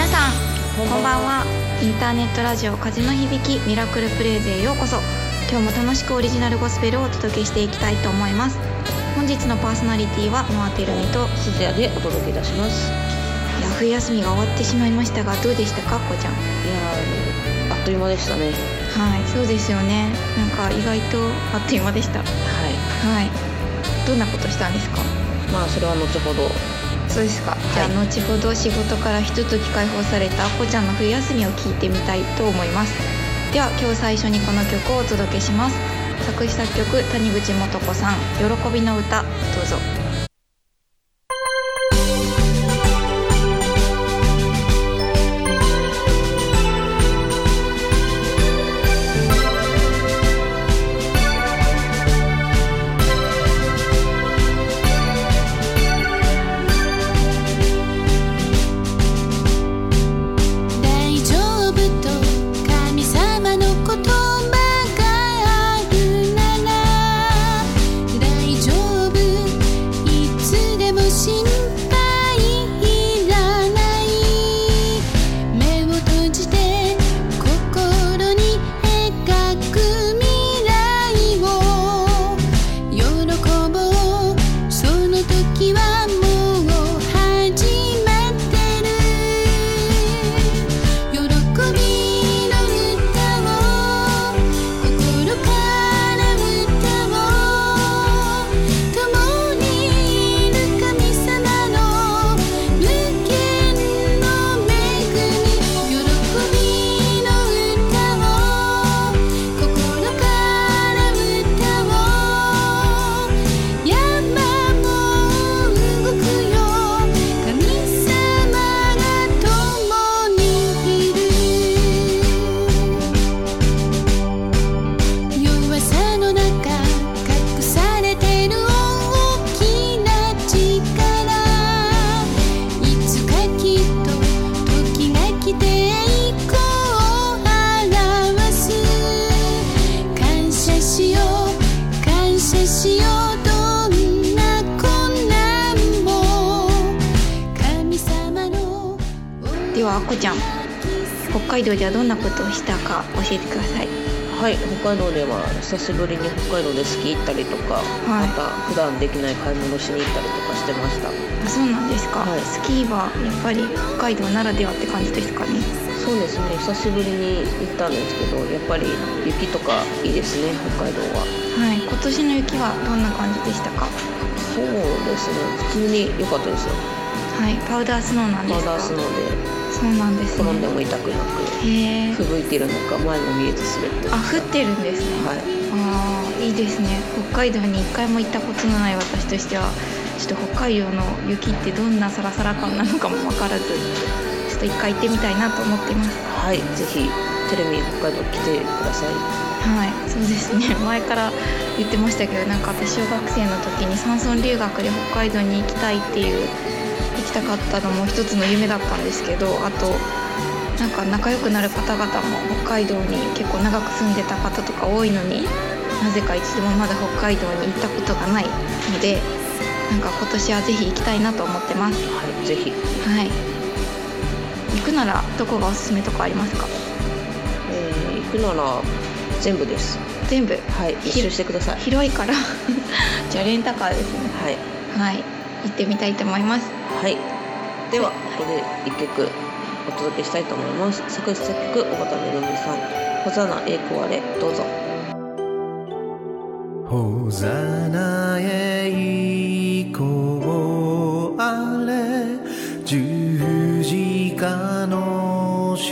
さんこんばんは。インターネットラジオ風の響きミラクルプレイズへようこそ。今日も楽しくオリジナルゴスペルをお届けしていきたいと思います。本日のパーソナリティはノアテルミと鈴谷でお届けいたします。 いや、冬休みが終わってしまいましたがどうでしたか、こちゃん。 いやあっという間でしたね。 はい、そうですよね。なんか意外とあっという間でした。はい、どんなことしたんですか。 まあそれは後ほど。 そうですか。じゃあ後ほど仕事からひととき解放されたあこちゃんの冬休みを聞いてみたいと思います。では今日最初にこの曲をお届けします。作詞作曲谷口素子さん、喜びの歌、どうぞ。ではあこちゃん、北海道ではどんなことをしたか教えてください。 はい、北海道では久しぶりに北海道でスキー行ったりとか、また普段できない買い物しに行ったりとかしてました。 あ、そうなんですか。スキーはやっぱり北海道ならではって感じですかね。 そうですね、久しぶりに行ったんですけど、やっぱり雪とかいいですね、北海道は。 はい、今年の雪はどんな感じでしたか。 そうですね、普通に良かったですよ。 はい、パウダースノーなんですか。 パウダースノーでそうなんですね。 転んでも痛くなく、 へー、 吹雪いてるのか前も見えず滑ってました。 降ってるんですね。 はい、 あ、いいですね。北海道に一回も行ったことのない私としてはちょっと北海道の雪ってどんなサラサラ感なのかも分からず、ちょっと一回行ってみたいなと思っています。 はい、ぜひテレビ北海道来てください。 はい、そうですね。前から言ってましたけど、なんか私小学生の時に山村留学で北海道に行きたいっていう、行きたかったのも一つの夢だったんですけど、あとなんか仲良くなる方々も北海道に結構長く住んでた方とか多いのに、なぜか一度もまだ北海道に行ったことがないので、なんか今年はぜひ行きたいなと思ってます。 はい、ぜひ。 はい、行くならどこがおすすめとかありますか。 行くなら全部です。 全部。 はい、一周してください。 広いからじゃあレンタカーですね。はい、行ってみたいと思います。 はい、ではここで一曲お届けしたいと思います。作詞作曲小畑めぐみさん、ほざなえ壊れ、どうぞ。 ほざなえ壊れ、十字架の主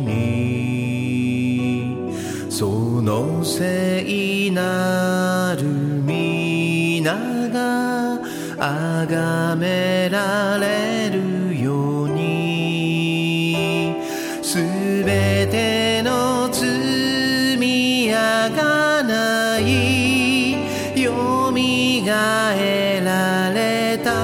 にその聖なる皆が崇められるように、すべての罪あがないよみがえられた。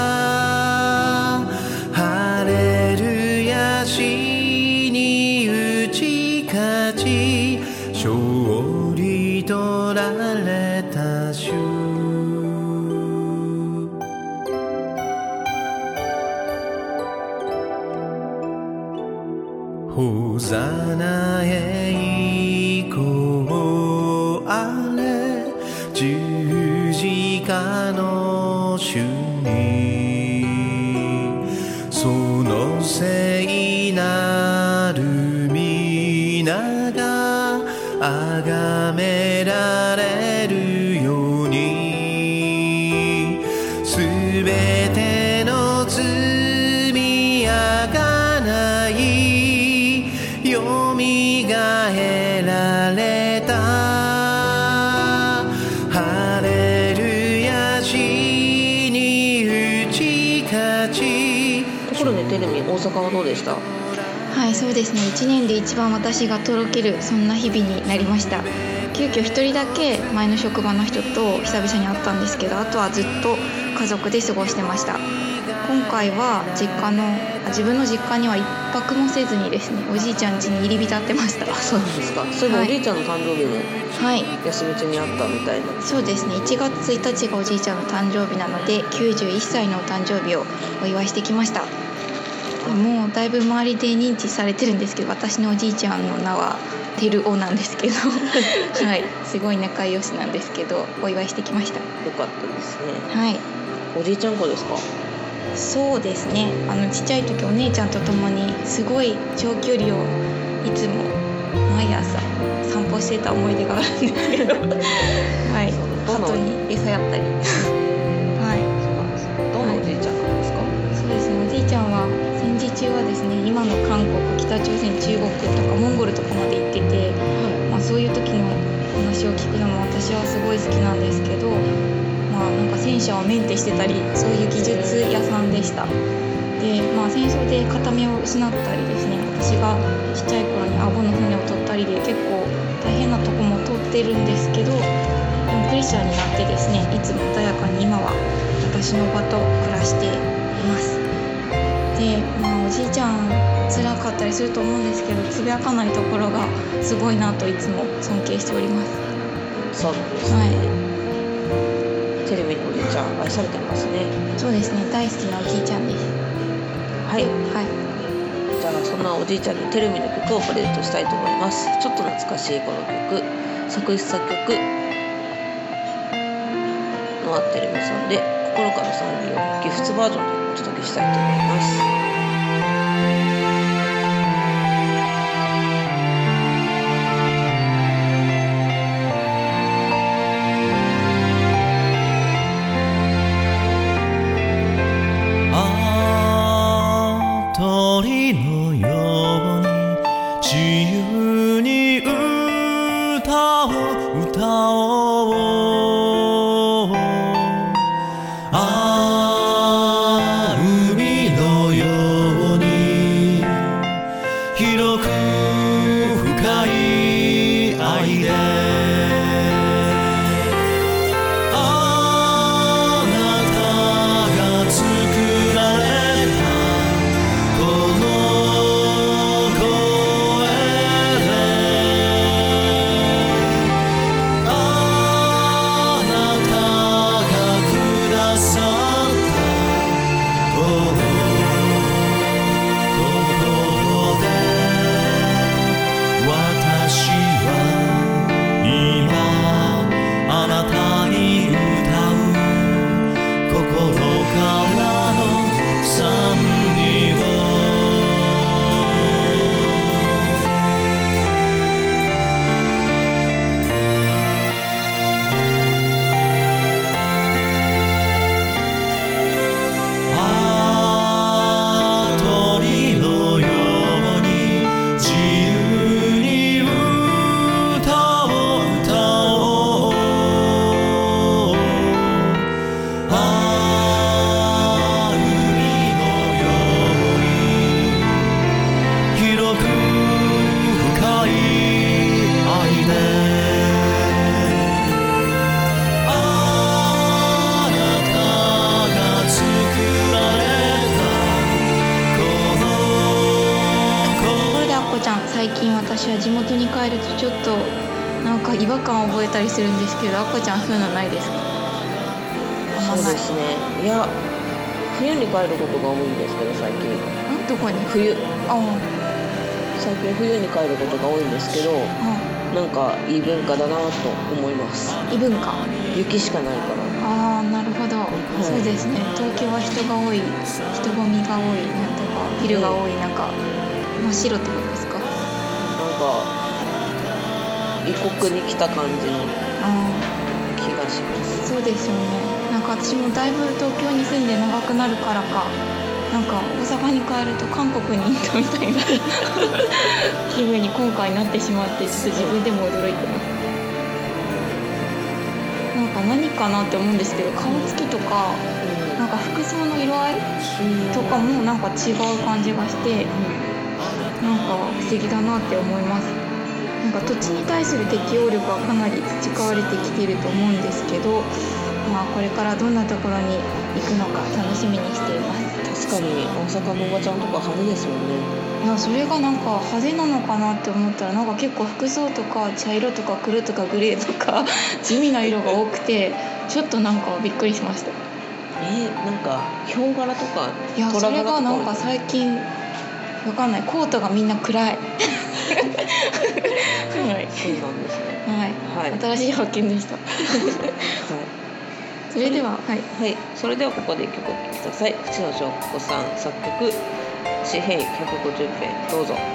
ハレルヤ死に打ち勝ち勝利取られた主。 ホザナへ行こうあれ十字架の主にその聖なる皆が崇められるようにすべての罪あがないよみがえられたハレルヤ死に打ち勝ち。 ところでテレビ大阪はどうでした？ はい、そうですね。1年で一番私がとろけるそんな日々になりました。急遽1人だけ前の職場の人と久々に会ったんですけど、あとはずっと家族で過ごしてました。今回は自分の実家には一泊もせずにですね、おじいちゃん家に入り浸ってました。 そうなんですか。そういえばおじいちゃんの誕生日もはい、 休み中にあったみたいな。 そうですね。1月1日がおじいちゃんの誕生日なので、91歳のお誕生日をお祝いしてきました。もうだいぶ周りで認知されてるんですけど、私のおじいちゃんの名はてるおなんですけどはい、すごい仲良しなんですけど、お祝いしてきました。 よかったですね。 はい、 おじいちゃん子ですか？ そうですね。ちっちゃい時お姉ちゃんと共にすごい長距離をいつも毎朝散歩してた思い出があるんですけどはい、鳩に餌やったりはい、 どんなおじいちゃんなんですか？ そうですね。おじいちゃんは戦時中はですね、今の韓国、北朝鮮、中国とかモンゴルとかまで行ってて、そういう時の話を聞くのも私はすごい好きなんですけど、なんか戦車をメンテしてたり、そういう技術屋さんでした。で、戦争で片目を失ったりですね、私がちっちゃい頃に顎の骨を取ったりで結構大変なとこも通ってるんですけど、でもクリスチャンになってですね、いつも穏やかに今は私の場と暮らしています。で、おじいちゃん辛かったりすると思うんですけど、つぶやかないところがすごいなといつも尊敬しております。 そうですね、はい、テレビのおじいちゃん愛されてますね。 そうですね、大好きなおじいちゃんです。 はい、 はい、 じゃあそんなおじいちゃんにテレビの曲をプレゼントしたいと思います。ちょっと懐かしいこの曲、作詞作曲ノアテレビさんで心から賛美をギフツバージョンでお届けしたいと思います。 鳥のように自由に歌を歌おう。海のように広く深い愛であなたが作られ最近私は地元に帰るとちょっとなんか違和感を覚えたりするんですけど、あこちゃんそういうのないですか？ そうですね、いや冬に帰ることが多いんですけど、最近どこに？ 冬最近冬に帰ることが多いんですけど、なんかいい文化だなと思います。 異文化。 雪しかないから。 ああ、なるほど、そうですね。東京は人が多い、人混みが多い、なんとかビルが多い、なんか真っ白ってことですか。 なんか異国に来た感じの気がします。 そうですよね。なんか私もだいぶ東京に住んで長くなるからか、なんか大阪に帰ると韓国に行ったみたいな気分に今回なってしまって、ちょっと自分でも驚いてます。なんか何かなって思うんですけど、顔つきとか、なんか服装の色合いとかもなんか違う感じがして、なんか不思議だなって思います。なんか土地に対する適応力はかなり培われてきていると思うんですけど、これからどんなところに行くのか楽しみにしています。 確かに大阪のおばちゃんとか派手ですもんね。 いや、それがなんか派手なのかなって思ったら、なんか結構服装とか茶色とか黒とかグレーとか地味な色が多くて、ちょっとなんかびっくりしました。 なんかヒョウ柄とかいや、それがなんか最近わかんない、コートがみんな暗いはい、 そうなんですね。 はい、新しい発見でしたはい、それではそれではここで一曲お聴きください。口野翔子さん作曲、紙幣150円、どうぞ。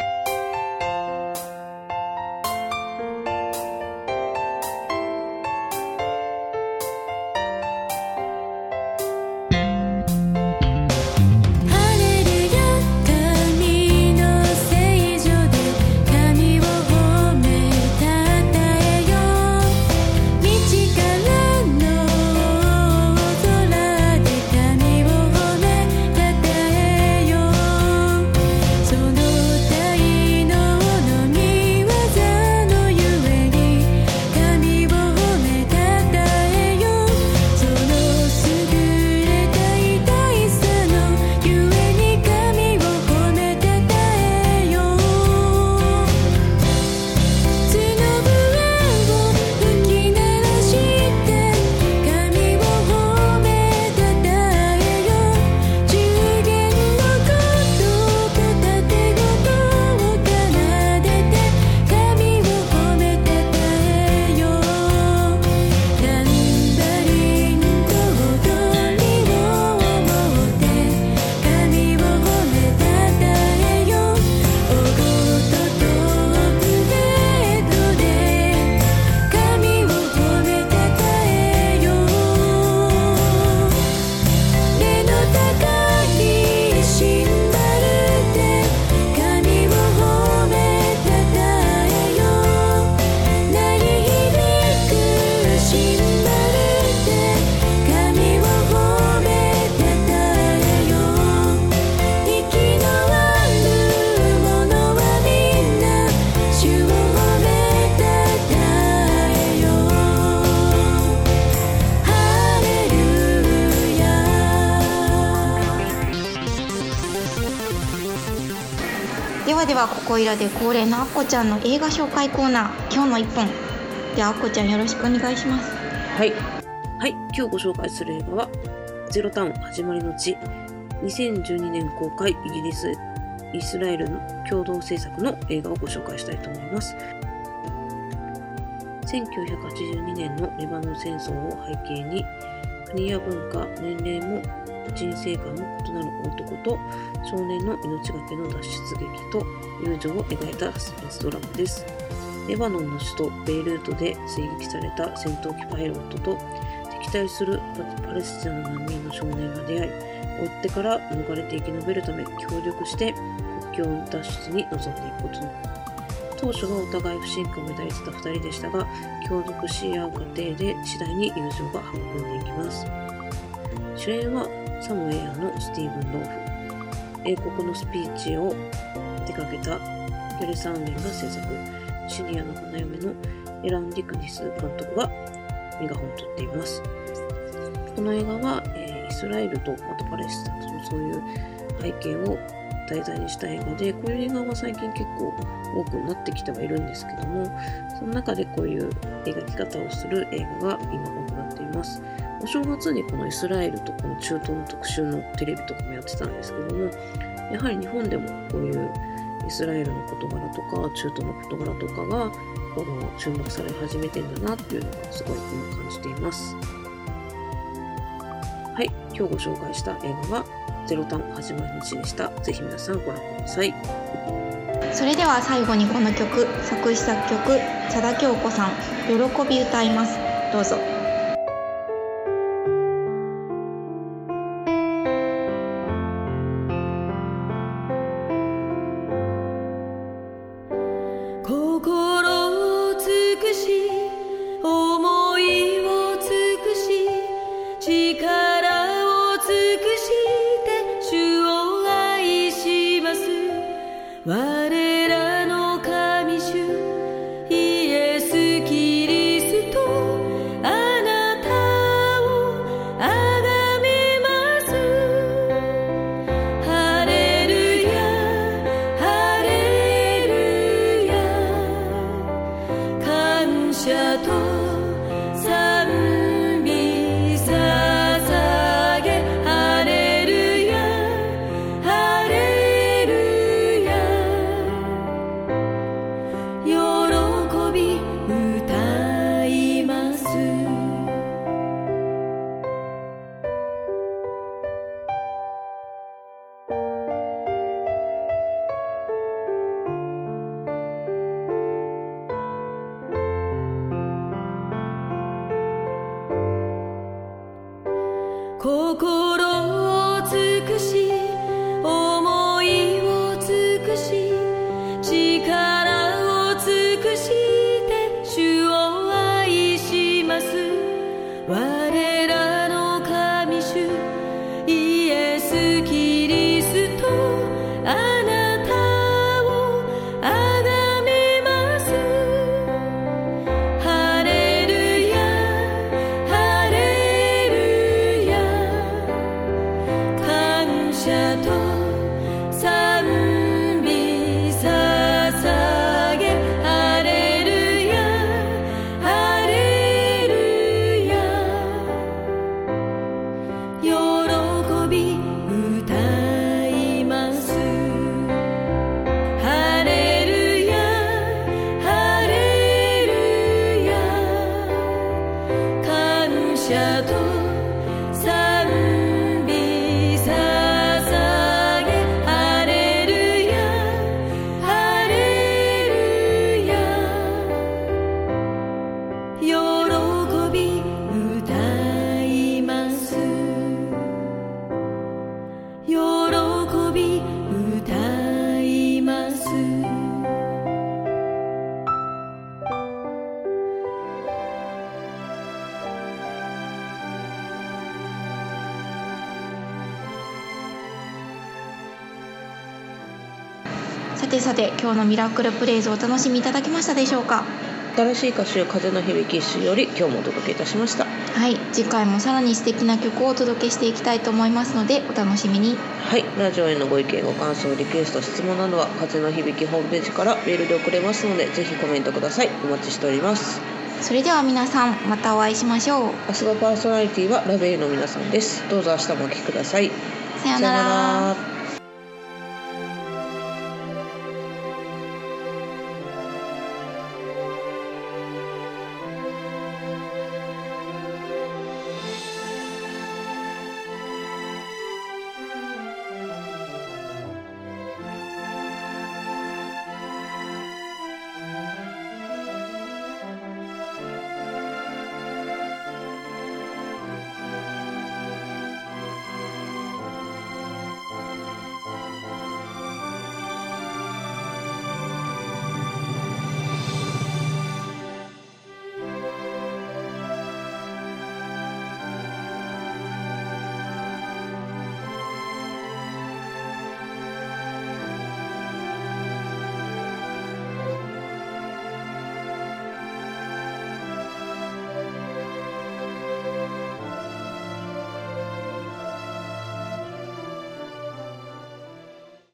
ではここいらで恒例のあっこちゃんの映画紹介コーナー、今日の一本。ではあっこちゃん、よろしくお願いします。 はい、今日ご紹介する映画はゼロタウン始まりの地、2012年公開、イギリス・イスラエルの共同制作の映画をご紹介したいと思います。1982年のレバノン戦争を背景に、国や文化、年齢も人生観の異なる男と少年の命がけの脱出劇と友情を描いたサスペンスドラマです。レバノンの首都ベイルートで追撃された戦闘機パイロットと敵対するパレスチナの難民の少年が出会い、追ってから逃れて生き延びるため協力して国境脱出に臨んでいくことに。当初はお互い不信感を抱いていた2人でしたが、協力し合う過程で次第に友情が育んでいきます。主演はサム・エアのスティーブン・ローフ、英国のスピーチを手掛けたギャレ・サンウェンが制作、シリアの花嫁のエラン・ディクニス監督がメガホンを取っています。この映画は、イスラエルとまたパレスチナとのそういう背景を題材にした映画で、こういう映画は最近結構多くなってきてはいるんですけども、その中でこういう描き方をする映画が今多くなっています。お正月にこのイスラエルとこの中東の特集のテレビとかもやってたんですけども、やはり日本でもこういうイスラエルの事柄とか中東の事柄とかが注目され始めてんだなっていうのがすごい今感じています。はい、今日ご紹介した映画はゼロタン始まりの地でした。ぜひ皆さんご覧ください。 それでは最後にこの曲、作詞作曲茶田京子さん、喜び歌います。どうぞ。 心を尽くし思いを尽くし力を尽くして主を愛します。我らの神主イエス・キリスト、あなたをあがめます。ハレルヤハレルヤ、感謝と賛美捧げ、ハレルヤハレルヤ、喜び歌います。心を尽くし思いを尽くし力を尽くして主を愛します。我らの神主イエス・キリスト、あなたをあがめます。ハレルヤハレルヤ、感謝と賛美捧げ、ハレルヤハレルヤ、喜び歌います。ハレルヤハレルヤ、感謝と賛美捧げ、ハレルヤハレルヤ、喜び歌います。喜び歌います。 さて今日のミラクルプレイズをお楽しみいただけましたでしょうか。 新しい歌集風の響き集より今日もお届けいたしました。 はい、次回もさらに素敵な曲をお届けしていきたいと思いますのでお楽しみに。 はい、ラジオへのご意見ご感想リクエスト質問などは風の響きホームページからメールで送れますのでぜひコメントください。お待ちしております。 それでは皆さんまたお会いしましょう。 明日のパーソナリティはラベイの皆さんです。どうぞ明日もお聞きください。 さようなら。